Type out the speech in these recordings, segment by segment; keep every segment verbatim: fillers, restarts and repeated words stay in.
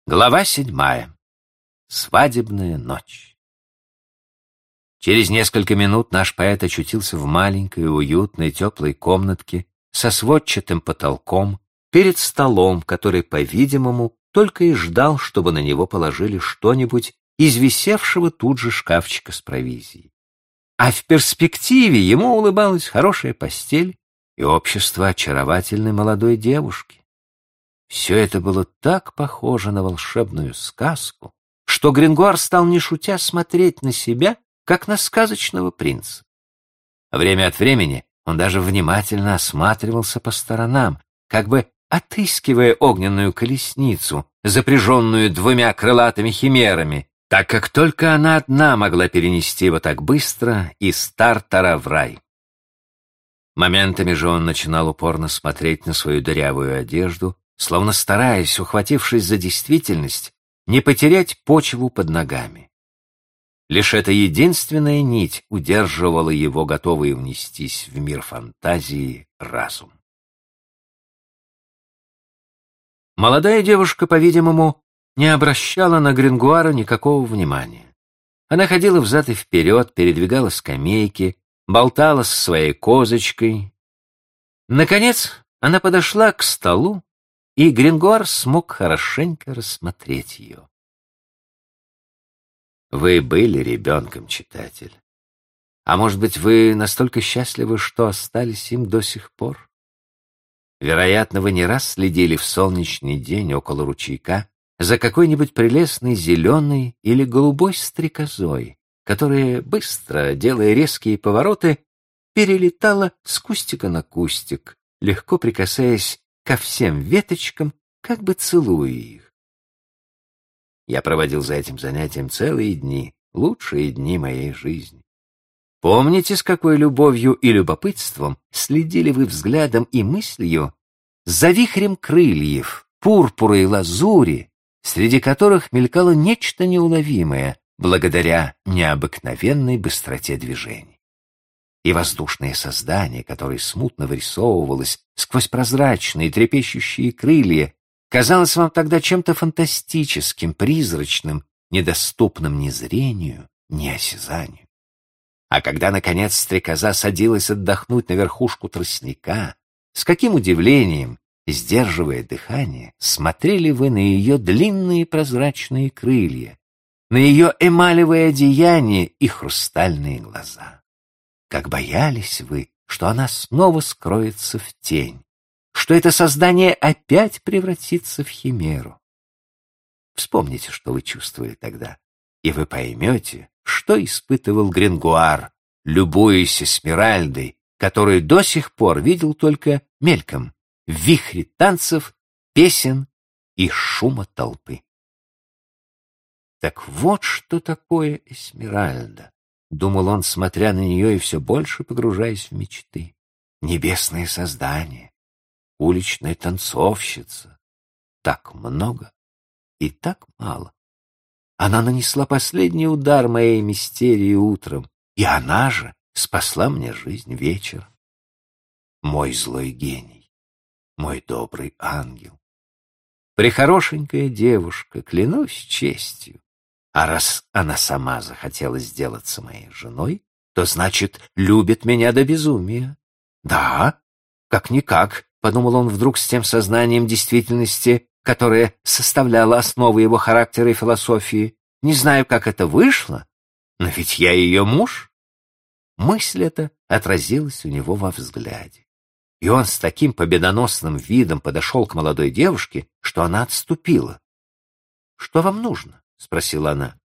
Глава седьмая. Свадебная ночь. Через несколько минут наш поэт очутился в маленькой, уютной, теплой комнатке со сводчатым потолком перед столом, который, по-видимому, только и ждал, чтобы на него положили что-нибудь из висевшего тут же шкафчика с провизией. А в перспективе ему улыбалась хорошая постель и общество очаровательной молодой девушки. Все это было так похоже на волшебную сказку, что Грингуар стал не шутя смотреть на себя, как на сказочного принца. Время от времени он даже внимательно осматривался по сторонам, как бы отыскивая огненную колесницу, запряженную двумя крылатыми химерами, так как только она одна могла перенести его так быстро из Тартара в рай. Моментами же он начинал упорно смотреть на свою дырявую одежду, словно стараясь, ухватившись за действительность, не потерять почву под ногами. Лишь эта единственная нить удерживала его, готовый унестись в мир фантазии, разум. Молодая девушка, по-видимому, не обращала на Грингуара никакого внимания. Она ходила взад и вперед, передвигала скамейки, болтала с своей козочкой. Наконец она подошла к столу, и Грингуар смог хорошенько рассмотреть ее. Вы были ребенком, читатель. А может быть, вы настолько счастливы, что остались им до сих пор? Вероятно, вы не раз следили в солнечный день около ручейка за какой-нибудь прелестной зеленой или голубой стрекозой, которая, быстро делая резкие повороты, перелетала с кустика на кустик, легко прикасаясь ко всем веточкам, как бы целуя их. Я проводил за этим занятием целые дни, лучшие дни моей жизни. Помните, с какой любовью и любопытством следили вы взглядом и мыслью за вихрем крыльев, пурпура и лазури, среди которых мелькало нечто неуловимое благодаря необыкновенной быстроте движений. И воздушное создание, которое смутно вырисовывалось сквозь прозрачные трепещущие крылья, казалось вам тогда чем-то фантастическим, призрачным, недоступным ни зрению, ни осязанию. А когда, наконец, стрекоза садилась отдохнуть на верхушку тростника, с каким удивлением, сдерживая дыхание, смотрели вы на ее длинные прозрачные крылья, на ее эмалевое одеяние и хрустальные глаза. Как боялись вы, что она снова скроется в тень, что это создание опять превратится в химеру. Вспомните, что вы чувствовали тогда, и вы поймете, что испытывал Грингуар, любуясь Эсмеральдой, которую до сих пор видел только мельком, в вихре танцев, песен и шума толпы. Так вот что такое Эсмеральда. — думал он, смотря на нее и все больше погружаясь в мечты. Небесное создание, уличная танцовщица. Так много и так мало. Она нанесла последний удар моей мистерии утром, и она же спасла мне жизнь вечером. Мой злой гений, мой добрый ангел. Прехорошенькая девушка, клянусь честью. А раз она сама захотела сделаться моей женой, то, значит, любит меня до безумия. Да, как-никак, — подумал он вдруг с тем сознанием действительности, которое составляло основу его характера и философии. Не знаю, как это вышло, но ведь я ее муж. Мысль эта отразилась у него во взгляде. И он с таким победоносным видом подошел к молодой девушке, что она отступила. — Что вам нужно? — спросила она.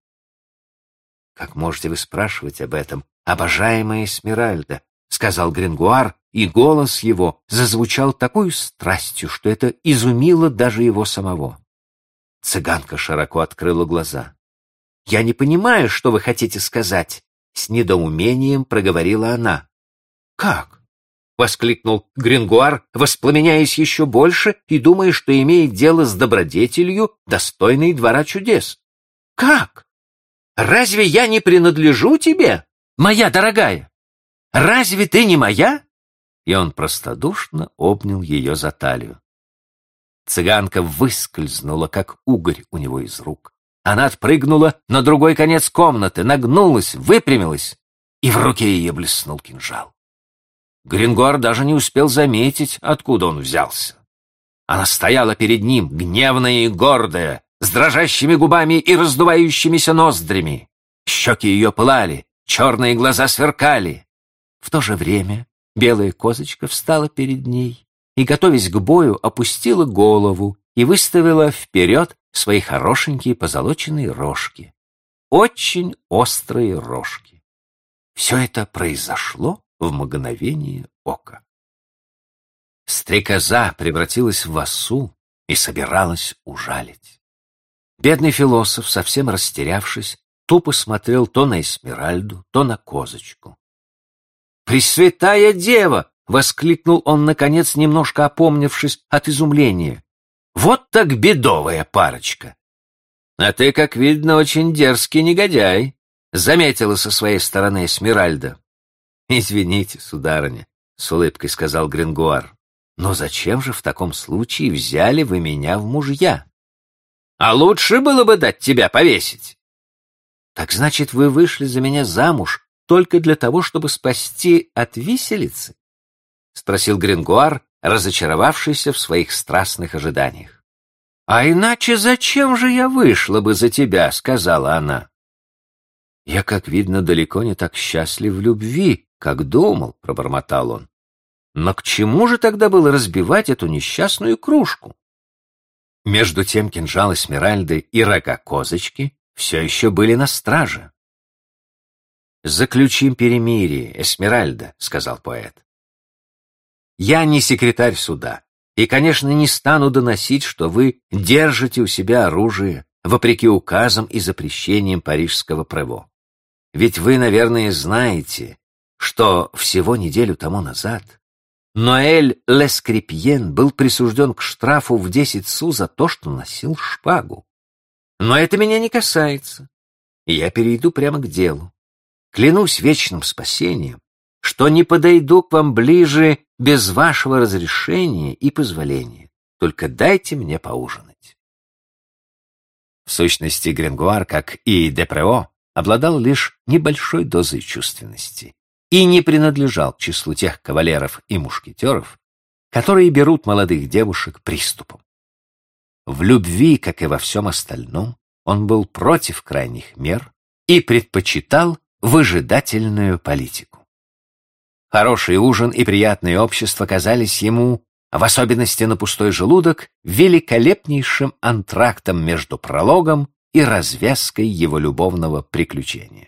— Как можете вы спрашивать об этом, обожаемая Эсмеральда? — сказал Грингуар, и голос его зазвучал такой страстью, что это изумило даже его самого. Цыганка широко открыла глаза. — Я не понимаю, что вы хотите сказать, — с недоумением проговорила она. — Как? — воскликнул Грингуар, воспламеняясь еще больше и думая, что имеет дело с добродетелью, достойной двора чудес. Как? Разве я не принадлежу тебе, моя дорогая? Разве ты не моя? И он простодушно обнял ее за талию. Цыганка выскользнула, как угорь у него из рук. Она отпрыгнула на другой конец комнаты, нагнулась, выпрямилась, и в руке ее блеснул кинжал. Грингуар даже не успел заметить, откуда он взялся. Она стояла перед ним, гневная и гордая, с дрожащими губами и раздувающимися ноздрями. Щеки ее пылали, черные глаза сверкали. В то же время белая козочка встала перед ней и, готовясь к бою, опустила голову и выставила вперед свои хорошенькие позолоченные рожки. Очень острые рожки. Все это произошло в мгновение ока. Стрекоза превратилась в осу и собиралась ужалить. Бедный философ, совсем растерявшись, тупо смотрел то на Эсмеральду, то на козочку. «Пресвятая дева!» — воскликнул он, наконец, немножко опомнившись от изумления. «Вот так бедовая парочка!» «А ты, как видно, очень дерзкий негодяй», — заметила со своей стороны Эсмеральда. «Извините, сударыня», — с улыбкой сказал Грингуар. «Но зачем же в таком случае взяли вы меня в мужья? А лучше было бы дать тебя повесить». «Так значит, вы вышли за меня замуж только для того, чтобы спасти от виселицы?» — спросил Грингуар, разочаровавшийся в своих страстных ожиданиях. «А иначе зачем же я вышла бы за тебя?» — сказала она. «Я, как видно, далеко не так счастлив в любви, как думал», — пробормотал он. «Но к чему же тогда было разбивать эту несчастную кружку?» Между тем кинжал Эсмеральды и рога козочки все еще были на страже. «Заключим перемирие, Эсмеральда», — сказал поэт. «Я не секретарь суда, и, конечно, не стану доносить, что вы держите у себя оружие, вопреки указам и запрещениям парижского прево. Ведь вы, наверное, знаете, что всего неделю тому назад Ноэль Лескрипьен был присужден к штрафу в десять су за то, что носил шпагу. Но это меня не касается, и я перейду прямо к делу. Клянусь вечным спасением, что не подойду к вам ближе без вашего разрешения и позволения. Только дайте мне поужинать». В сущности, Грингуар, как и Депрео, обладал лишь небольшой дозой чувственности и не принадлежал к числу тех кавалеров и мушкетеров, которые берут молодых девушек приступом. В любви, как и во всем остальном, он был против крайних мер и предпочитал выжидательную политику. Хороший ужин и приятное общество казались ему, в особенности на пустой желудок, великолепнейшим антрактом между прологом и развязкой его любовного приключения.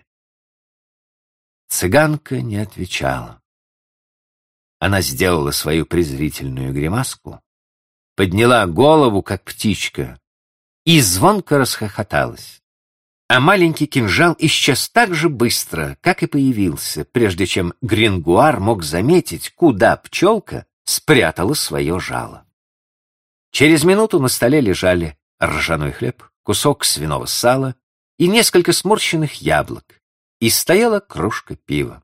Цыганка не отвечала. Она сделала свою презрительную гримаску, подняла голову, как птичка, и звонко расхохоталась. А маленький кинжал исчез так же быстро, как и появился, прежде чем Грингуар мог заметить, куда пчелка спрятала свое жало. Через минуту на столе лежали ржаной хлеб, кусок свиного сала и несколько сморщенных яблок, и стояла кружка пива.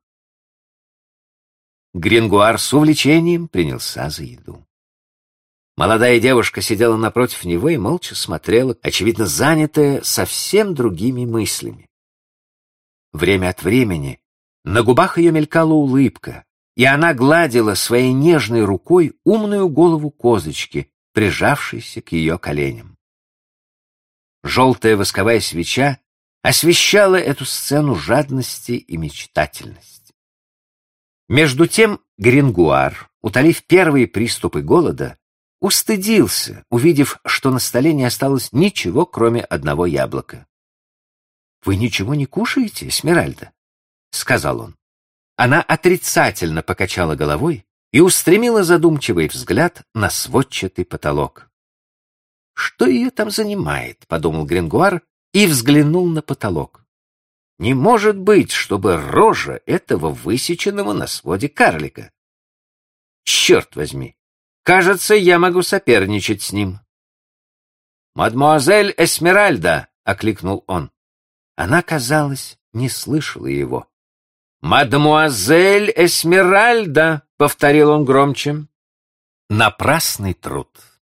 Грингуар с увлечением принялся за еду. Молодая девушка сидела напротив него и молча смотрела, очевидно занятая совсем другими мыслями. Время от времени на губах ее мелькала улыбка, и она гладила своей нежной рукой умную голову козочки, прижавшейся к ее коленям. Желтая восковая свеча освещала эту сцену жадности и мечтательности. Между тем Грингуар, утолив первые приступы голода, устыдился, увидев, что на столе не осталось ничего, кроме одного яблока. «Вы ничего не кушаете, Эсмеральда?» — сказал он. Она отрицательно покачала головой и устремила задумчивый взгляд на сводчатый потолок. «Что ее там занимает?» — подумал Грингуар и взглянул на потолок. «Не может быть, чтобы рожа этого высеченного на своде карлика. Черт возьми! Кажется, я могу соперничать с ним». «Мадемуазель Эсмеральда!» — окликнул он. Она, казалось, не слышала его. «Мадемуазель Эсмеральда!» — повторил он громче. Напрасный труд.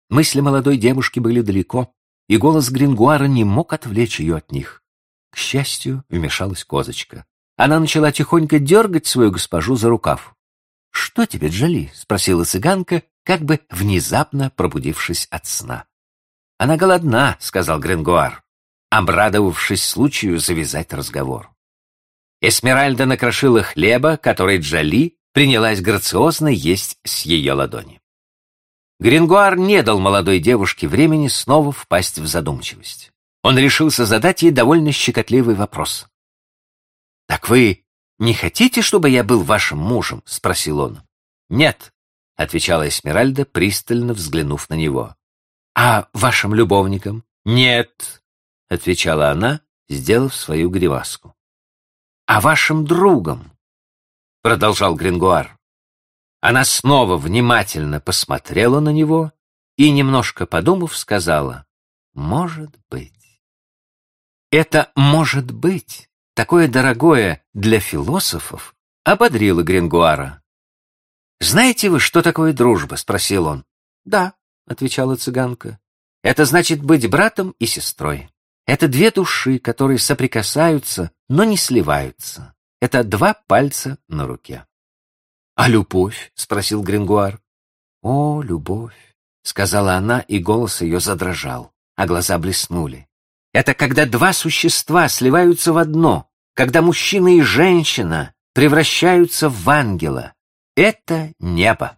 Мысли молодой девушки были далеко, и голос Грингуара не мог отвлечь ее от них. К счастью, вмешалась козочка. Она начала тихонько дергать свою госпожу за рукав. — Что тебе, Джоли? — спросила цыганка, как бы внезапно пробудившись от сна. — Она голодна, — сказал Грингуар, обрадовавшись случаю завязать разговор. Эсмеральда накрошила хлеба, который Джоли принялась грациозно есть с ее ладони. Грингуар не дал молодой девушке времени снова впасть в задумчивость. Он решился задать ей довольно щекотливый вопрос. — Так вы не хотите, чтобы я был вашим мужем? — спросил он. — Нет, — отвечала Эсмеральда, пристально взглянув на него. — А вашим любовником? — Нет, — отвечала она, сделав свою гримаску. — А вашим другом? — продолжал Грингуар. Она снова внимательно посмотрела на него и, немножко подумав, сказала: «Может быть». Это «может быть», такое дорогое для философов, ободрило Грингуара. «Знаете вы, что такое дружба?» — спросил он. «Да», — отвечала цыганка. «Это значит быть братом и сестрой. Это две души, которые соприкасаются, но не сливаются. Это два пальца на руке». «А любовь?» — спросил Грингуар. «О, любовь!» — сказала она, и голос ее задрожал, а глаза блеснули. «Это когда два существа сливаются в одно, когда мужчина и женщина превращаются в ангела. Это небо».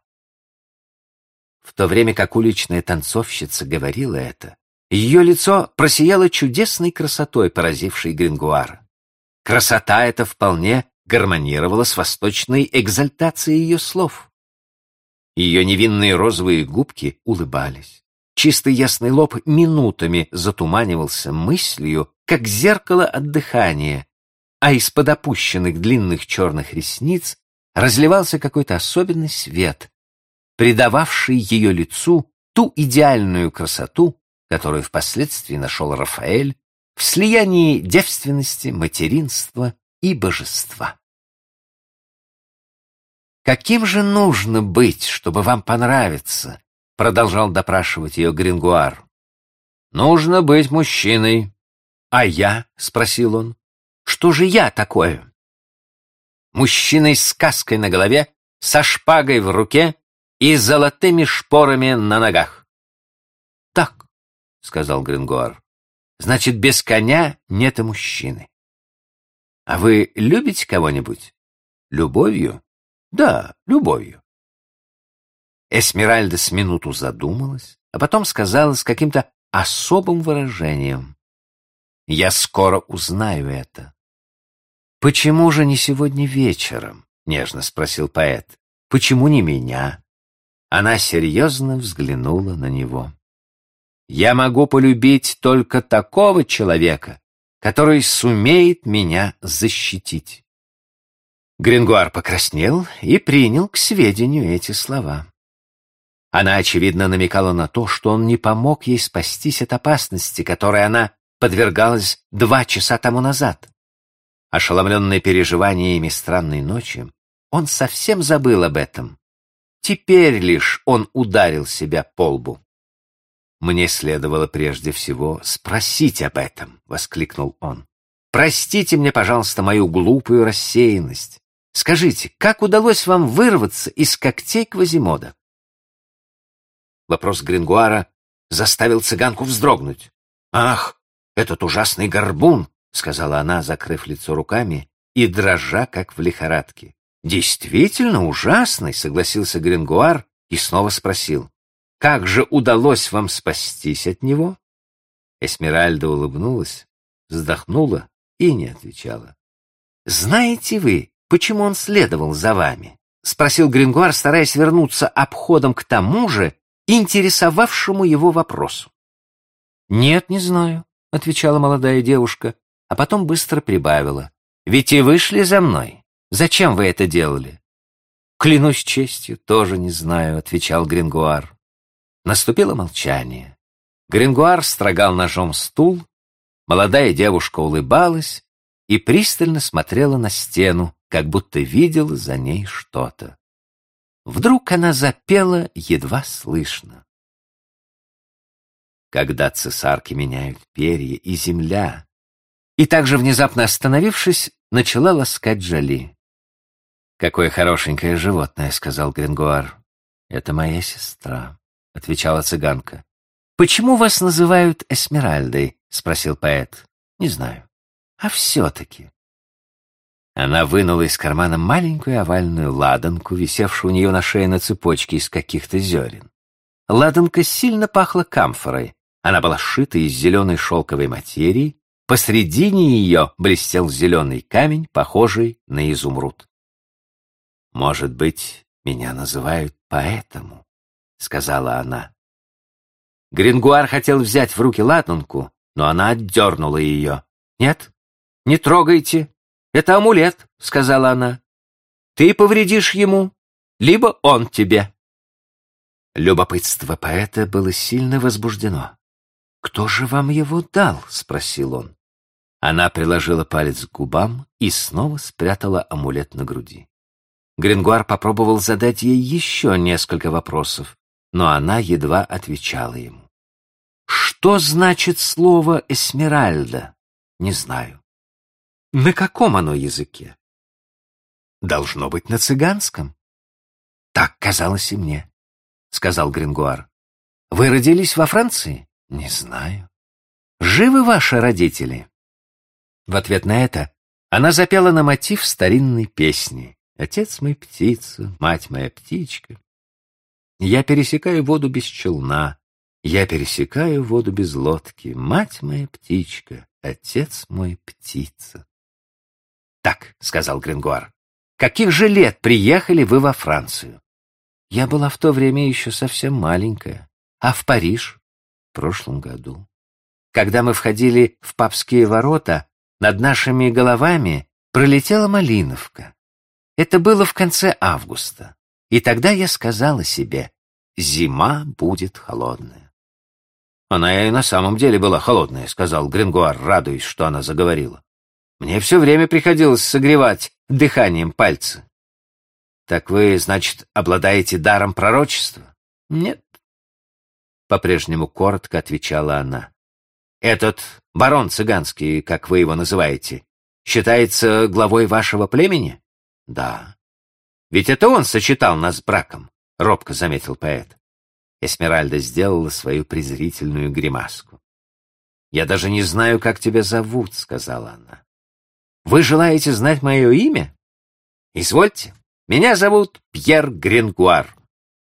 В то время как уличная танцовщица говорила это, ее лицо просияло чудесной красотой, поразившей Грингуара. Красота эта вполне гармонировала с восточной экзальтацией ее слов. Ее невинные розовые губки улыбались. Чистый ясный лоб минутами затуманивался мыслью, как зеркало от дыхания, а из-под опущенных длинных черных ресниц разливался какой-то особенный свет, придававший ее лицу ту идеальную красоту, которую впоследствии нашел Рафаэль в слиянии девственности, материнства и божества. «Каким же нужно быть, чтобы вам понравиться?» — продолжал допрашивать ее Грингуар. «Нужно быть мужчиной». «А я?» — спросил он. «Что же я такое?» «Мужчиной с каской на голове, со шпагой в руке и с золотыми шпорами на ногах». «Так», — сказал Грингуар, — «значит, без коня нет и мужчины». «А вы любите кого-нибудь? Любовью?» «Да, любовью». Эсмеральда с минуту задумалась, а потом сказала с каким-то особым выражением: «Я скоро узнаю это». «Почему же не сегодня вечером?» — нежно спросил поэт. «Почему не меня?» Она серьезно взглянула на него. «Я могу полюбить только такого человека, который сумеет меня защитить». Грингуар покраснел и принял к сведению эти слова. Она, очевидно, намекала на то, что он не помог ей спастись от опасности, которой она подвергалась два часа тому назад. Ошеломленный переживаниями странной ночи, он совсем забыл об этом. Теперь лишь он ударил себя по лбу. «Мне следовало прежде всего спросить об этом», — воскликнул он. «Простите мне, пожалуйста, мою глупую рассеянность. Скажите, как удалось вам вырваться из когтей Квазимода?» Вопрос Грингуара заставил цыганку вздрогнуть. «Ах, этот ужасный горбун!» — сказала она, закрыв лицо руками и дрожа, как в лихорадке. «Действительно ужасный!» — согласился Грингуар и снова спросил: «Как же удалось вам спастись от него?» Эсмеральда улыбнулась, вздохнула и не отвечала. «Знаете вы, почему он следовал за вами?» — спросил Грингуар, стараясь вернуться обходом к тому же интересовавшему его вопросу. «Нет, не знаю», — отвечала молодая девушка, а потом быстро прибавила. «Ведь и вышли за мной. Зачем вы это делали?» «Клянусь честью, тоже не знаю», — отвечал Грингуар. Наступило молчание. Грингуар строгал ножом стул, молодая девушка улыбалась и пристально смотрела на стену, как будто видела за ней что-то. Вдруг она запела едва слышно. когда цесарки меняют перья, и земля. И также, внезапно остановившись, начала ласкать Джоли. «Какое хорошенькое животное», — сказал Грингуар. «Это моя сестра», — отвечала цыганка. «Почему вас называют Эсмеральдой?» — спросил поэт. «Не знаю. А все-таки». Она вынула из кармана маленькую овальную ладанку, висевшую у нее на шее на цепочке из каких-то зерен. Ладанка сильно пахла камфорой. Она была сшита из зеленой шелковой материи. Посредине ее блестел зеленый камень, похожий на изумруд. «Может быть, меня называют поэтому», — сказала она. Грингуар хотел взять в руки ладанку, но она отдернула ее. «Нет, не трогайте. Это амулет», — сказала она. «Ты повредишь ему, либо он тебе». Любопытство поэта было сильно возбуждено. «Кто же вам его дал?» — спросил он. Она приложила палец к губам и снова спрятала амулет на груди. Грингуар попробовал задать ей еще несколько вопросов, но она едва отвечала ему. «Что значит слово «эсмеральда»?» «Не знаю». «На каком оно языке?» «Должно быть на цыганском». «Так казалось и мне», — сказал Грингуар. «Вы родились во Франции?» «Не знаю». «Живы ваши родители?» В ответ на это она запела на мотив старинной песни. «Отец мой птица, мать моя птичка. Я пересекаю воду без челна, я пересекаю воду без лодки. Мать моя птичка, отец мой птица». «Так», — сказал Грингуар, — «каких же лет приехали вы во Францию?» «Я была в то время еще совсем маленькая. А в Париж?» «В прошлом году. Когда мы входили в папские ворота, над нашими головами пролетела малиновка. Это было в конце августа. И тогда я сказала себе: зима будет холодная». «Она и на самом деле была холодная», — сказал Грингуар, радуясь, что она заговорила. «Мне все время приходилось согревать дыханием пальцы». «Так вы, значит, обладаете даром пророчества?» «Нет», — по-прежнему коротко отвечала она. «Этот барон цыганский, как вы его называете, считается главой вашего племени?» «Да». «Ведь это он сочетал нас с браком», — робко заметил поэт. Эсмеральда сделала свою презрительную гримаску. «Я даже не знаю, как тебя зовут», — сказала она. «Вы желаете знать мое имя? Извольте, меня зовут Пьер Грингуар».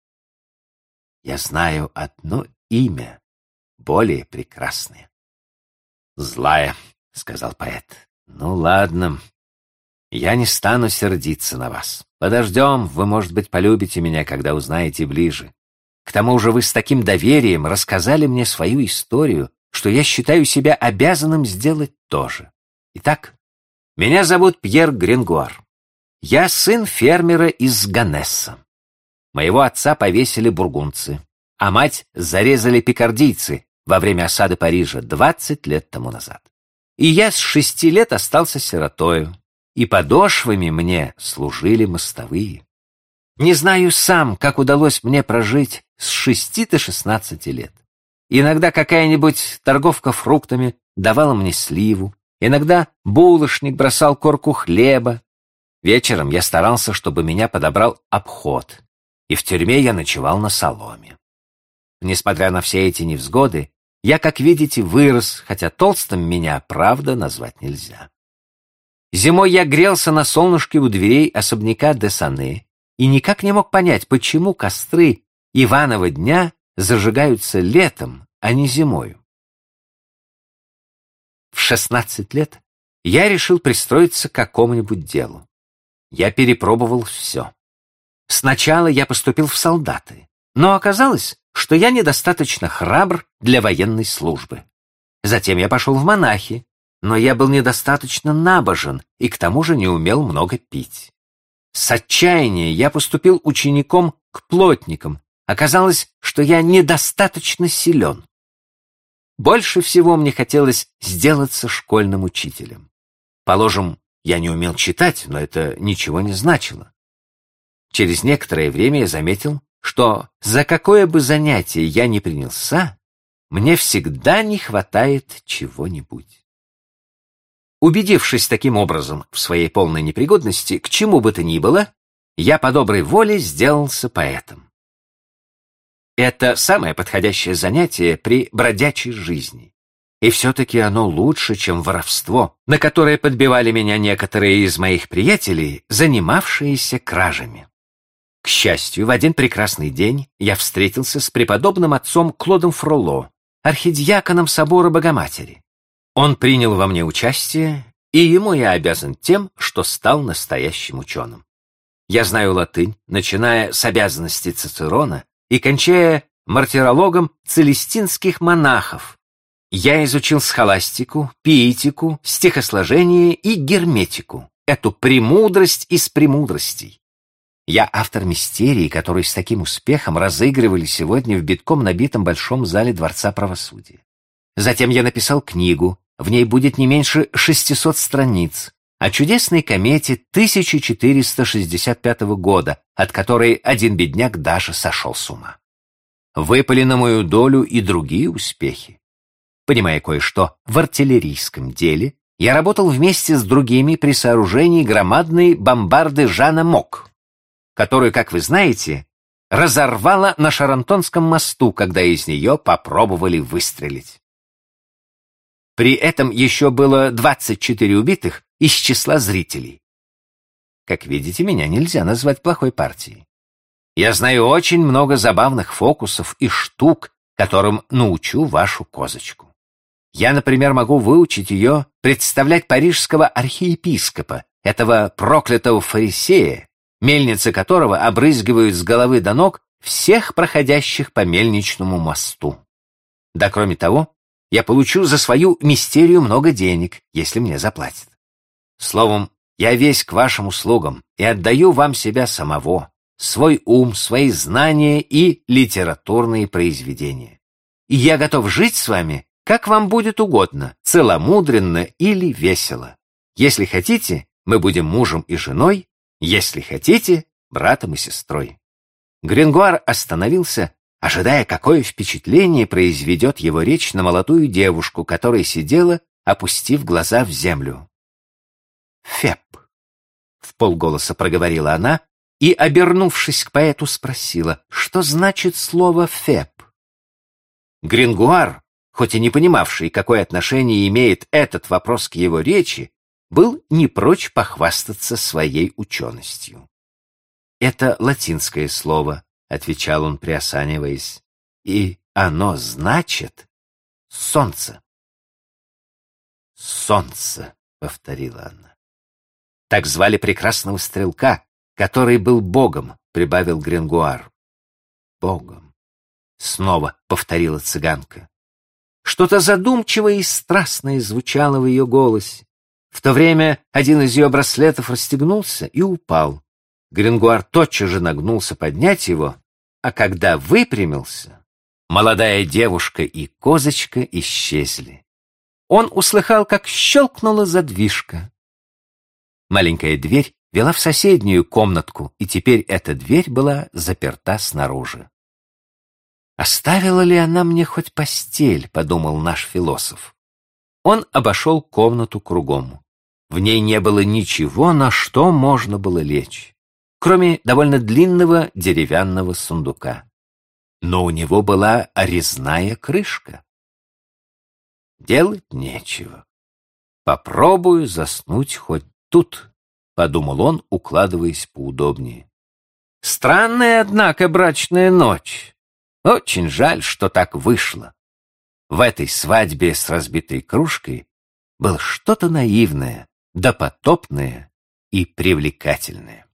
«Я знаю одно имя, более прекрасное». «Злая», — сказал поэт. «Ну, ладно. Я не стану сердиться на вас. Подождем, вы, может быть, полюбите меня, когда узнаете ближе. К тому же вы с таким доверием рассказали мне свою историю, что я считаю себя обязанным сделать то же. Итак, меня зовут Пьер Грингуар. Я сын фермера из Ганесса. Моего отца повесили бургундцы, а мать зарезали пикардийцы во время осады Парижа двадцать лет тому назад. И я с шести лет остался сиротою, и подошвами мне служили мостовые. Не знаю сам, как удалось мне прожить с шести до шестнадцати лет. Иногда какая-нибудь торговка фруктами давала мне сливу, иногда булочник бросал корку хлеба. Вечером я старался, чтобы меня подобрал обход, и в тюрьме я ночевал на соломе. Несмотря на все эти невзгоды, я, как видите, вырос, хотя толстым меня, правда, назвать нельзя. Зимой я грелся на солнышке у дверей особняка де Сане и никак не мог понять, почему костры Иванова дня зажигаются летом, а не зимою. В шестнадцать лет я решил пристроиться к какому-нибудь делу. Я перепробовал все. Сначала я поступил в солдаты, но оказалось, что я недостаточно храбр для военной службы. Затем я пошел в монахи, но я был недостаточно набожен и к тому же не умел много пить. С отчаяния я поступил учеником к плотникам. Оказалось, что я недостаточно силен. Больше всего мне хотелось сделаться школьным учителем. Положим, я не умел читать, но это ничего не значило. Через некоторое время я заметил, что за какое бы занятие я ни принялся, мне всегда не хватает чего-нибудь. Убедившись таким образом в своей полной непригодности к чему бы то ни было, я по доброй воле сделался поэтом. Это самое подходящее занятие при бродячей жизни. И все-таки оно лучше, чем воровство, на которое подбивали меня некоторые из моих приятелей, занимавшиеся кражами. К счастью, в один прекрасный день я встретился с преподобным отцом Клодом Фролло, архидиаконом собора Богоматери. Он принял во мне участие, и ему я обязан тем, что стал настоящим ученым. Я знаю латынь, начиная с обязанностей Цицерона и кончая мартирологом целестинских монахов. Я изучил схоластику, пиетику, стихосложение и герметику, эту премудрость из премудростей. Я автор мистерий, которые с таким успехом разыгрывали сегодня в битком набитом большом зале Дворца правосудия. Затем я написал книгу, в ней будет не меньше шестисот страниц, о чудесной комете тысяча четыреста шестьдесят пятого года, от которой один бедняк даже сошел с ума. Выпали на мою долю и другие успехи. Понимая кое-что в артиллерийском деле, я работал вместе с другими при сооружении громадной бомбарды Жана Мок, которую, как вы знаете, разорвала на Шарантонском мосту, когда из нее попробовали выстрелить. При этом еще было двадцать четыре убитых из числа зрителей. Как видите, меня нельзя назвать плохой партией. Я знаю очень много забавных фокусов и штук, которым научу вашу козочку. Я, например, могу выучить ее представлять парижского архиепископа, этого проклятого фарисея, мельницы которого обрызгивают с головы до ног всех проходящих по мельничному мосту. Да, кроме того, я получу за свою мистерию много денег, если мне заплатят. Словом, я весь к вашим услугам и отдаю вам себя самого, свой ум, свои знания и литературные произведения. И я готов жить с вами, как вам будет угодно, целомудренно или весело. Если хотите, мы будем мужем и женой, если хотите, братом и сестрой. Грингуар остановился, ожидая, какое впечатление произведет его речь на молодую девушку, которая сидела, опустив глаза в землю. «Феб», — вполголоса проговорила она и, обернувшись к поэту, спросила, что значит слово «феб». Грингуар, хоть и не понимавший, какое отношение имеет этот вопрос к его речи, был не прочь похвастаться своей ученостью. «Это латинское слово», — отвечал он, приосаниваясь, — «и оно значит солнце». «Солнце», — повторила она. «Так звали прекрасного стрелка, который был богом», — прибавил Грингуар. «Богом», — снова повторила цыганка. Что-то задумчивое и страстное звучало в ее голосе. В то время один из ее браслетов расстегнулся и упал. Грингуар тотчас же нагнулся поднять его, а когда выпрямился, молодая девушка и козочка исчезли. Он услыхал, как щелкнула задвижка. Маленькая дверь вела в соседнюю комнатку, и теперь эта дверь была заперта снаружи. «Оставила ли она мне хоть постель?» — подумал наш философ. Он обошел комнату кругом. В ней не было ничего, на что можно было лечь, кроме довольно длинного деревянного сундука. Но у него была резная крышка. «Делать нечего. Попробую заснуть хоть тут», — подумал он, укладываясь поудобнее. «Странная, однако, брачная ночь. Очень жаль, что так вышло. В этой свадьбе с разбитой кружкой было что-то наивное, допотопное и привлекательное».